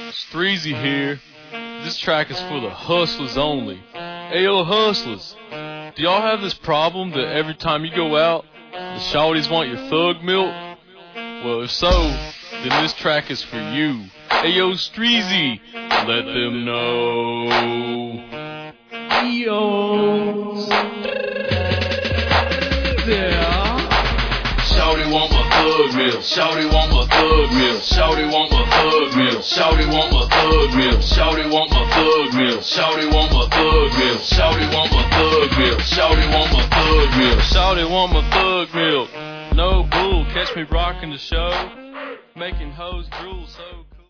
Streezy here. This track is for the hustlers only. Ayo hustlers, do y'all have this problem that every time you go out, the shawties want your thug milk? Well, if so, then this track is for you. Ayo Streezy, let them know. Yo, Shawty want my thug milk. Shawty want my thug milk. Shawty want my thug milk. Shawty want my thug milk. Shawty want my thug milk. Shawty want my thug milk. Shawty want my thug milk. Shawty want my thug milk. Shawty want my thug milk. No bull, catch me rocking the show, making hoes drool so.